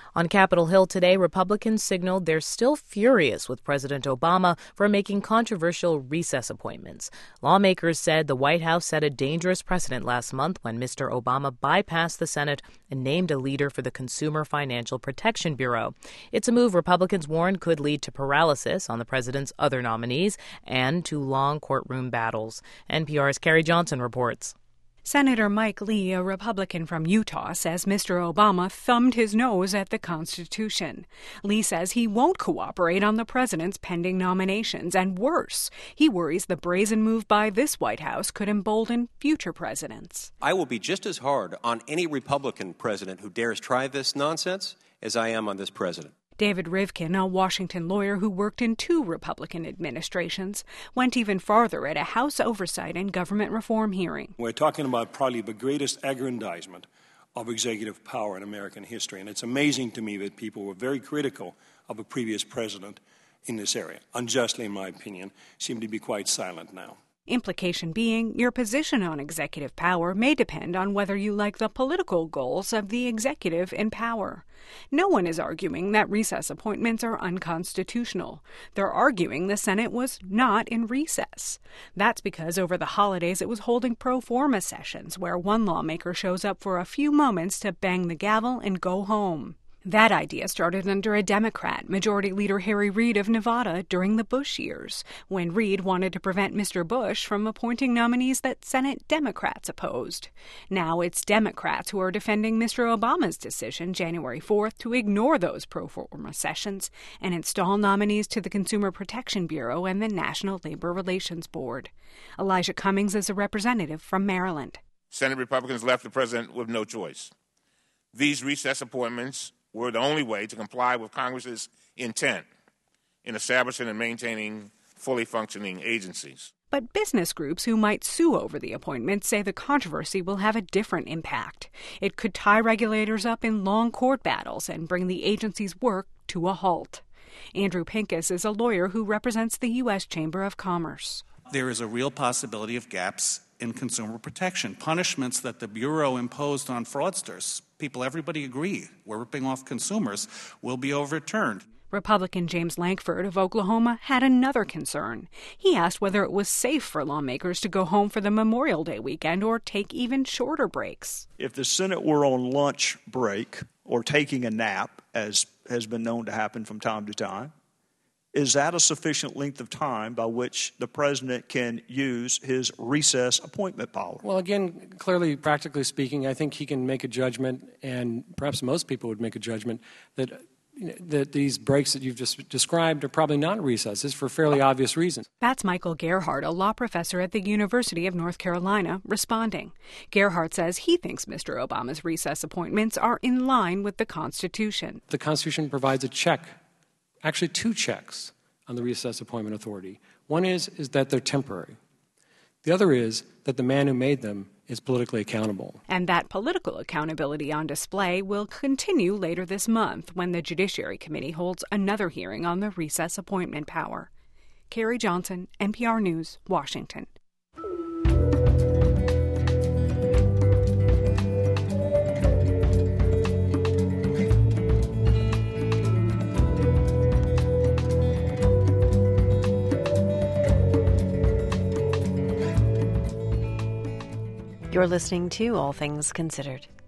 On Capitol Hill today, Republicans signaled they're still furious with President Obama for making controversial recess appointments. Lawmakers said the White House set a dangerous precedent last month when Mr. Obama bypassed the Senate and named a leader for the Consumer Financial Protection Bureau. It's a move Republicans warned could lead to paralysis on the president's other nominees and to long courtroom battles. NPR's Carrie Johnson reports. Senator Mike Lee, a Republican from Utah, says Mr. Obama thumbed his nose at the Constitution. Lee says he won't cooperate on the president's pending nominations, and worse, he worries the brazen move by this White House could embolden future presidents. I will be just as hard on any Republican president who dares try this nonsense as I am on this president. David Rivkin, a Washington lawyer who worked in 2 Republican administrations, went even farther at a House Oversight and Government Reform hearing. We're talking about probably the greatest aggrandizement of executive power in American history, and it's amazing to me that people were very critical of a previous president in this area. Unjustly, in my opinion, seem to be quite silent now. Implication being your position on executive power may depend on whether you like the political goals of the executive in power. No one is arguing that recess appointments are unconstitutional. They're arguing the Senate was not in recess. That's because over the holidays it was holding pro forma sessions where one lawmaker shows up for a few moments to bang the gavel and go home. That idea started under a Democrat, Majority Leader Harry Reid of Nevada, during the Bush years, when Reid wanted to prevent Mr. Bush from appointing nominees that Senate Democrats opposed. Now it's Democrats who are defending Mr. Obama's decision January 4th to ignore those pro forma sessions and install nominees to the Consumer Protection Bureau and the National Labor Relations Board. Elijah Cummings is a representative from Maryland. Senate Republicans left the president with no choice. These recess appointments were the only way to comply with Congress's intent in establishing and maintaining fully functioning agencies. But business groups who might sue over the appointment say the controversy will have a different impact. It could tie regulators up in long court battles and bring the agency's work to a halt. Andrew Pincus is a lawyer who represents the U.S. Chamber of Commerce. There is a real possibility of gaps in consumer protection. Punishments that the Bureau imposed on fraudsters, everybody agree, were ripping off consumers, will be overturned. Republican James Lankford of Oklahoma had another concern. He asked whether it was safe for lawmakers to go home for the Memorial Day weekend or take even shorter breaks. If the Senate were on lunch break or taking a nap, as has been known to happen from time to time, is that a sufficient length of time by which the president can use his recess appointment power? Well, again, clearly, practically speaking, I think he can make a judgment, and perhaps most people would make a judgment, that these breaks that you've just described are probably not recesses for fairly obvious reasons. That's Michael Gerhardt, a law professor at the University of North Carolina, responding. Gerhardt says he thinks Mr. Obama's recess appointments are in line with the Constitution. The Constitution provides a check. Actually, 2 checks on the recess appointment authority. One is that they're temporary. The other is that the man who made them is politically accountable. And that political accountability on display will continue later this month when the Judiciary Committee holds another hearing on the recess appointment power. Carrie Johnson, NPR News, Washington. You're listening to All Things Considered.